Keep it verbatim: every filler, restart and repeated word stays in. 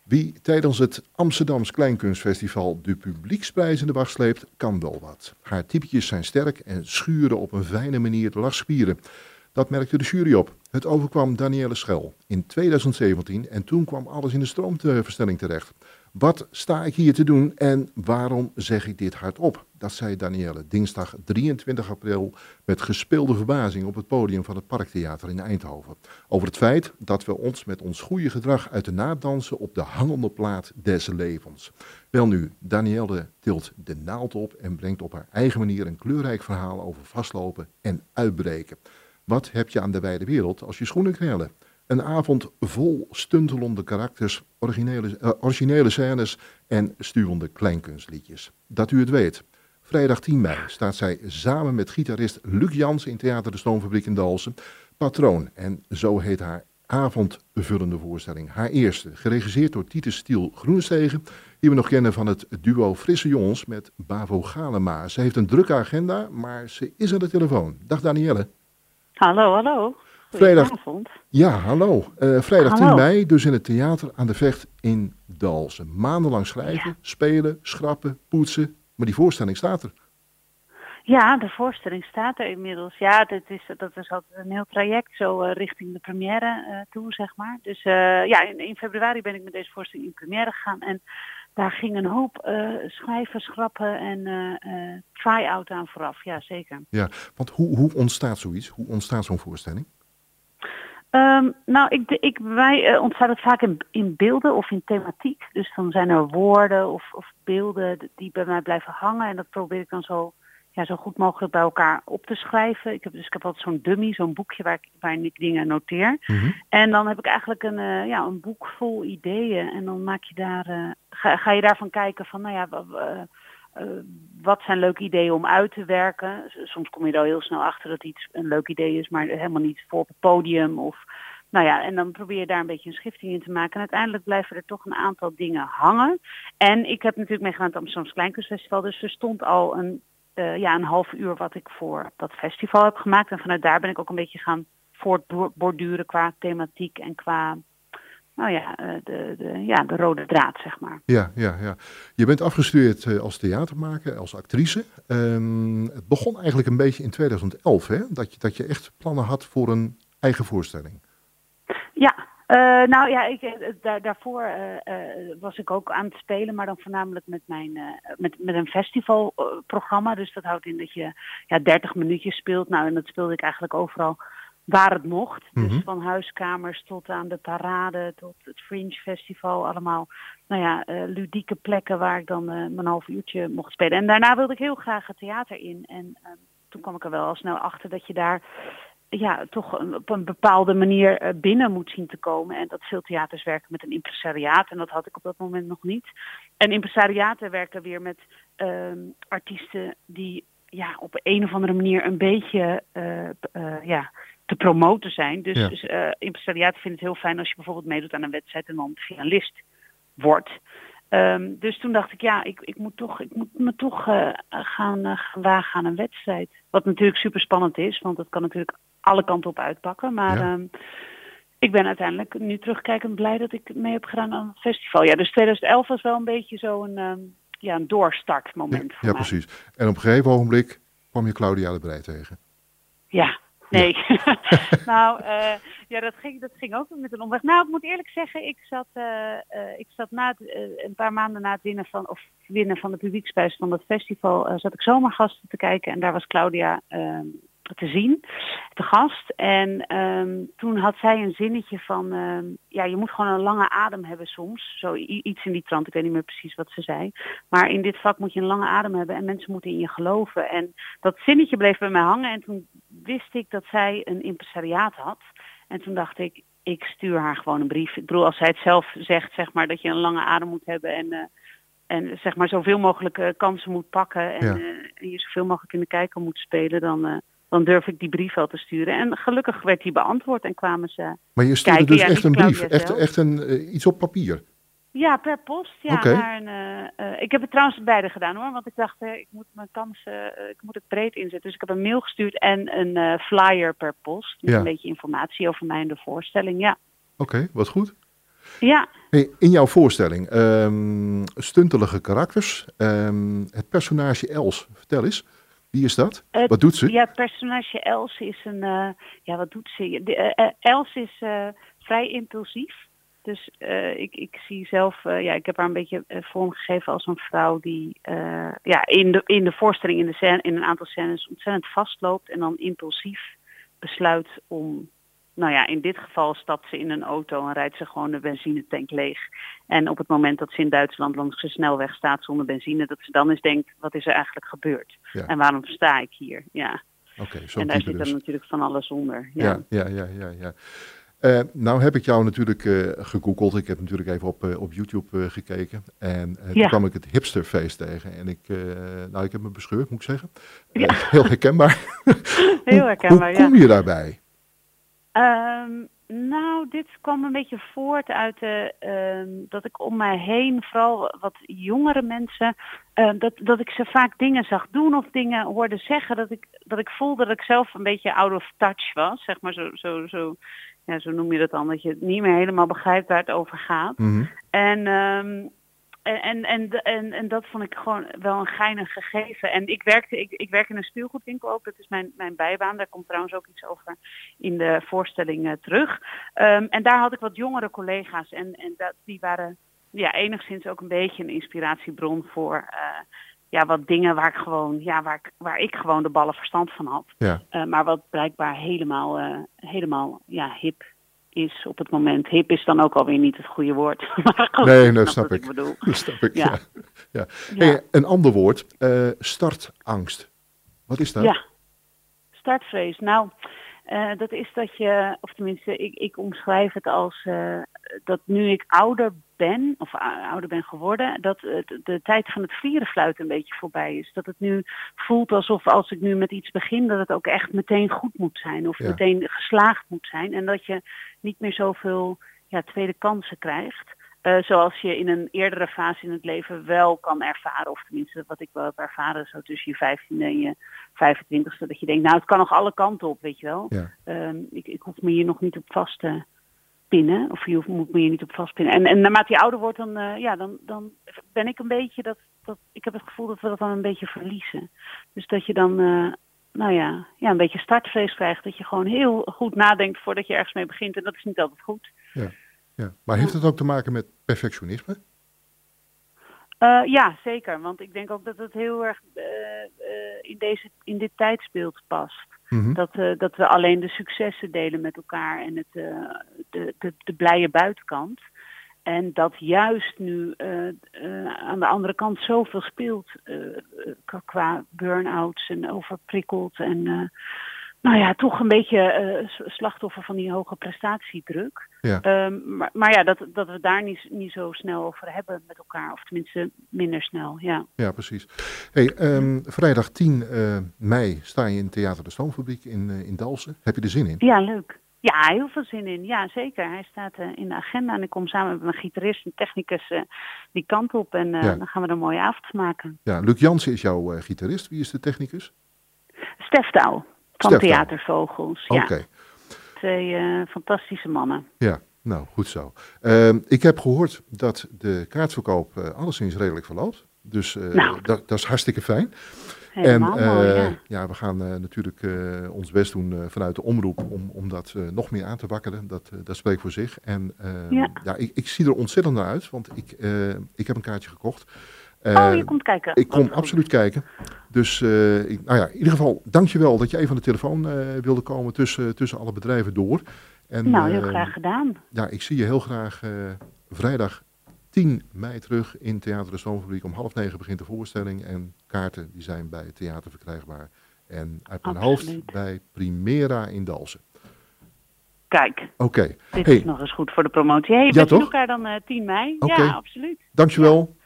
Wie tijdens het Amsterdams Kleinkunstfestival de publieksprijs in de wacht sleept, kan wel wat. Haar typetjes zijn sterk en schuren op een fijne manier de lachspieren. Dat merkte de jury op. Het overkwam Danielle Schel in tweeduizend zeventien en toen kwam alles in de stroomverstelling terecht. Wat sta ik hier te doen en waarom zeg ik dit hardop? Dat zei Danielle dinsdag drieëntwintig april met gespeelde verbazing op het podium van het Parktheater in Eindhoven. Over het feit dat we ons met ons goede gedrag uit de naad dansen op de hangende plaat des levens. Welnu, Danielle tilt de naald op en brengt op haar eigen manier een kleurrijk verhaal over vastlopen en uitbreken. Wat heb je aan de wijde wereld als je schoenen knellen? Een avond vol stuntelende karakters, originele, uh, originele scènes en stuwende kleinkunstliedjes. Dat u het weet. Vrijdag tien mei staat zij samen met gitarist Luc Jans in Theater de Stoomfabriek in Dalfsen. Patroon, en zo heet haar avondvullende voorstelling. Haar eerste, geregisseerd door Titus Stiel Groenestegen, die we nog kennen van het duo Frisse Jongens met Bavo Galema. Ze heeft een drukke agenda, maar ze is aan de telefoon. Dag Danielle. Hallo, hallo. Vrijdag, Goedenavond. ja, hallo. Uh, vrijdag hallo. tien mei, dus in het Theater aan de Vecht in Dalfsen. Maandenlang schrijven, Ja. spelen, schrappen, poetsen. Maar die voorstelling staat er. Ja, de voorstelling staat er inmiddels. Ja, dat is, dat is altijd een heel traject, zo uh, richting de première uh, toe, zeg maar. Dus uh, ja, in, in februari ben ik met deze voorstelling in première gegaan. En daar ging een hoop uh, schrijven, schrappen en uh, uh, try-out aan vooraf. Ja, zeker. Ja, want hoe, hoe ontstaat zoiets? Hoe ontstaat zo'n voorstelling? Um, nou, ik, ik, wij uh, ontstaat het vaak in, in beelden of in thematiek. Dus dan zijn er woorden of, of beelden die bij mij blijven hangen. En dat probeer ik dan zo, ja, zo goed mogelijk bij elkaar op te schrijven. Ik heb, dus ik heb altijd zo'n dummy, zo'n boekje waar ik, waarin ik dingen noteer. Mm-hmm. En dan heb ik eigenlijk een, uh, ja, een boek vol ideeën. En dan maak je daar, uh, ga, ga je daarvan kijken van, nou ja... Uh, Uh, wat zijn leuke ideeën om uit te werken. Soms kom je er al heel snel achter dat iets een leuk idee is, maar helemaal niet voor op het podium. Of, nou ja, en dan probeer je daar een beetje een schifting in te maken. En uiteindelijk blijven er toch een aantal dingen hangen. En ik heb natuurlijk meegedaan aan het Amsterdamse Kleinkunstfestival. Dus er stond al een, uh, ja, een half uur wat ik voor dat festival heb gemaakt. En vanuit daar ben ik ook een beetje gaan voortborduren qua thematiek en qua... Nou ja, de, de, ja, de rode draad, zeg maar. Ja, ja, ja. Je bent afgestudeerd als theatermaker, als actrice. Um, het begon eigenlijk een beetje in tweeduizend elf, hè? Dat je, dat je echt plannen had voor een eigen voorstelling. Ja, uh, nou ja, ik, daar, daarvoor uh, uh, was ik ook aan het spelen, maar dan voornamelijk met, mijn, uh, met, met een festivalprogramma. Dus dat houdt in dat je ja, dertig minuutjes speelt. Nou, en dat speelde ik eigenlijk overal... waar het mocht. Mm-hmm. Dus van huiskamers tot aan de parade, tot het Fringe Festival. Allemaal, nou ja, uh, ludieke plekken waar ik dan uh, mijn half uurtje mocht spelen. En daarna wilde ik heel graag het theater in. En uh, toen kwam ik er wel al snel achter dat je daar ja, toch een, op een bepaalde manier uh, binnen moet zien te komen. En dat veel theaters werken met een impresariaat. En dat had ik op dat moment nog niet. En impresariaten werken weer met uh, artiesten die ja, op een of andere manier een beetje... Uh, uh, ja, te promoten zijn. Dus, ja. dus uh, impresariaten vinden het heel fijn als je bijvoorbeeld meedoet aan een wedstrijd en dan finalist wordt. Um, dus toen dacht ik, ja, ik, ik moet toch, ik moet me toch uh, gaan, uh, gaan wagen aan een wedstrijd. Wat natuurlijk super spannend is, want dat kan natuurlijk alle kanten op uitpakken. Maar ja. um, ik ben uiteindelijk nu terugkijkend blij dat ik mee heb gedaan aan het festival. Ja, dus tweeduizend elf was wel een beetje zo'n um, ja, een doorstartmoment ja, voor ja, mij. Precies. En op een gegeven ogenblik kwam je Claudia de Breij tegen. Ja. Nee, ja. nou, uh, ja, dat ging, dat ging ook met een omweg. Nou, ik moet eerlijk zeggen, ik zat, uh, uh, ik zat na het, uh, een paar maanden na het winnen van, of winnen van de publieksprijs van dat festival, uh, zat ik zomergasten te kijken en daar was Claudia uh, te zien, te gast. En um, toen had zij een zinnetje van, um, ja, je moet gewoon een lange adem hebben soms. Zo i- iets in die trant, ik weet niet meer precies wat ze zei. Maar in dit vak moet je een lange adem hebben en mensen moeten in je geloven. En dat zinnetje bleef bij mij hangen en toen wist ik dat zij een impresariaat had. En toen dacht ik, ik stuur haar gewoon een brief. Ik bedoel, als zij het zelf zegt, zeg maar, dat je een lange adem moet hebben en... Uh, En zeg maar zoveel mogelijk uh, kansen moet pakken en, ja. uh, en je zoveel mogelijk in de kijker moet spelen, dan, uh, dan durf ik die brief wel te sturen. En gelukkig werd die beantwoord en kwamen ze Maar je stuurde kijken. dus Ja, echt een brief, echt, zelf. echt een, uh, iets op papier? Ja, per post. Ja, okay. naar een, uh, uh, ik heb het trouwens beide gedaan hoor, want ik dacht, uh, ik moet mijn kansen, uh, ik moet het breed inzetten. Dus ik heb een mail gestuurd en een uh, flyer per post met ja. een beetje informatie over mij en de voorstelling, ja. Oké, okay, wat goed. Ja. Hey, in jouw voorstelling, um, stuntelige karakters. Um, het personage Els, vertel eens. Wie is dat? Uh, wat doet ze? Ja, het personage Els is een... Uh, ja, wat doet ze? De, uh, uh, Els is uh, vrij impulsief. Dus uh, ik, ik zie zelf... Uh, ja, ik heb haar een beetje uh, vormgegeven als een vrouw die... Uh, ja, in de, in de voorstelling, in, de scène, in een aantal scènes ontzettend vastloopt. En dan impulsief besluit om... Nou ja, in dit geval stapt ze in een auto en rijdt ze gewoon de benzinetank leeg. En op het moment dat ze in Duitsland langs de snelweg staat zonder benzine, dat ze dan eens denkt, wat is er eigenlijk gebeurd? Ja. En waarom sta ik hier? Ja. Okay, zo en daar zit dus. dan natuurlijk van alles onder. Ja, ja, ja, ja. ja, ja. Uh, nou heb ik jou natuurlijk uh, gegoogeld. Ik heb natuurlijk even op, uh, op YouTube uh, gekeken. En uh, toen ja. kwam ik het hipsterfeest tegen. En ik, uh, nou, ik heb me bescheurd, moet ik zeggen. Uh, ja. Heel herkenbaar. Heel herkenbaar, hoe, hoe kom je daarbij? Um, nou, dit kwam een beetje voort uit uh, um, dat ik om mij heen, vooral wat jongere mensen, uh, dat, dat ik ze vaak dingen zag doen of dingen hoorde zeggen, dat ik, dat ik voelde dat ik zelf een beetje out of touch was, zeg maar, zo, zo, zo, ja, zo noem je dat dan, dat je niet meer helemaal begrijpt waar het over gaat. Mm-hmm. En... Um, En, en, en, en dat vond ik gewoon wel een geinig gegeven. En ik werkte, ik, ik werk in een speelgoedwinkel ook. Dat is mijn, mijn bijbaan. Daar komt trouwens ook iets over in de voorstelling uh, terug. Um, en daar had ik wat jongere collega's. En, en dat, die waren ja, enigszins ook een beetje een inspiratiebron voor uh, ja, wat dingen waar ik gewoon, ja, waar ik, waar ik gewoon de ballen verstand van had. Ja. Uh, maar wat blijkbaar helemaal, uh, helemaal ja, hip is op het moment. Hip is dan ook alweer niet het goede woord. Maar goed, nee, dat snap ik. ik bedoel. Dat snap ik, ja. ja. ja. ja. Hey, een ander woord, uh, startangst. Wat is dat? Ja, startvrees. Nou, uh, dat is dat je, of tenminste, ik, ik omschrijf het als uh, dat nu ik ouder ben, of uh, ouder ben geworden, dat uh, de, de tijd van het vlierenfluiten een beetje voorbij is. Dat het nu voelt alsof als ik nu met iets begin, dat het ook echt meteen goed moet zijn. Of ja. meteen geslaagd moet zijn. En dat je niet meer zoveel ja, tweede kansen krijgt. Uh, zoals je in een eerdere fase in het leven wel kan ervaren. Of tenminste, wat ik wel heb ervaren, zo tussen je vijftiende en je vijfentwintigste. Dat je denkt, nou het kan nog alle kanten op, weet je wel. Ja. Um, ik, ik hoef me hier nog niet op vast te pinnen. Of je hoeft, moet me hier niet op vastpinnen. En, en naarmate je ouder wordt, dan, uh, ja, dan, dan ben ik een beetje dat, dat... Ik heb het gevoel dat we dat dan een beetje verliezen. Dus dat je dan... Uh, nou ja, ja, een beetje startvrees krijgt. Dat je gewoon heel goed nadenkt voordat je ergens mee begint. En dat is niet altijd goed. Ja. Ja, maar heeft het ook te maken met perfectionisme? Uh, ja, zeker. Want ik denk ook dat het heel erg uh, uh, in, deze, in dit tijdsbeeld past. Mm-hmm. Dat, uh, dat we alleen de successen delen met elkaar en het, uh, de, de, de blije buitenkant. En dat juist nu uh, uh, aan de andere kant zoveel speelt uh, qua burn-outs en overprikkeld en... Uh, Nou ja, toch een beetje uh, slachtoffer van die hoge prestatiedruk. Ja. Um, maar, maar ja, dat, dat we daar niet, niet zo snel over hebben met elkaar. Of tenminste minder snel, ja. Ja, precies. Hey, um, vrijdag tien uh, mei sta je in Theater de Stoomfabriek in, uh, in Dalfsen. Heb je er zin in? Ja, leuk. Ja, heel veel zin in. Ja, zeker. Hij staat uh, in de agenda en ik kom samen met mijn gitarist en technicus uh, die kant op. En uh, ja. dan gaan we er een mooie avond maken. Ja, Luc Jansen is jouw uh, gitarist. Wie is de technicus? Stef Douw. Van Stef Theatervogels, ja. Okay. Twee uh, fantastische mannen. Ja, nou, goed zo. Uh, ik heb gehoord dat de kaartverkoop uh, alleszins redelijk verloopt. Dus uh, nou. dat, dat is hartstikke fijn. Helemaal en uh, mooi, ja. ja, we gaan uh, natuurlijk uh, ons best doen uh, vanuit de omroep om, om dat uh, nog meer aan te wakkeren. Dat, uh, dat spreekt voor zich. En uh, ja, ja ik, ik zie er ontzettend naar uit, want ik, uh, ik heb een kaartje gekocht. Uh, oh, je komt kijken. Ik kom absoluut kijken. Dus uh, ik, nou ja, in ieder geval, dankjewel dat je even aan de telefoon uh, wilde komen tussen, tussen alle bedrijven door. En, nou, heel uh, graag gedaan. Ja, ik zie je heel graag uh, vrijdag tien mei terug in Theater de Stoomfabriek. Om half negen begint de voorstelling en kaarten die zijn bij het theater verkrijgbaar. En uit mijn absoluut. hoofd bij Primera in Dalfsen. Kijk, okay. dit hey. is nog eens goed voor de promotie. Hey, ja, we zien toch? elkaar dan uh, tien mei. Okay. Ja, absoluut. Dankjewel. Ja.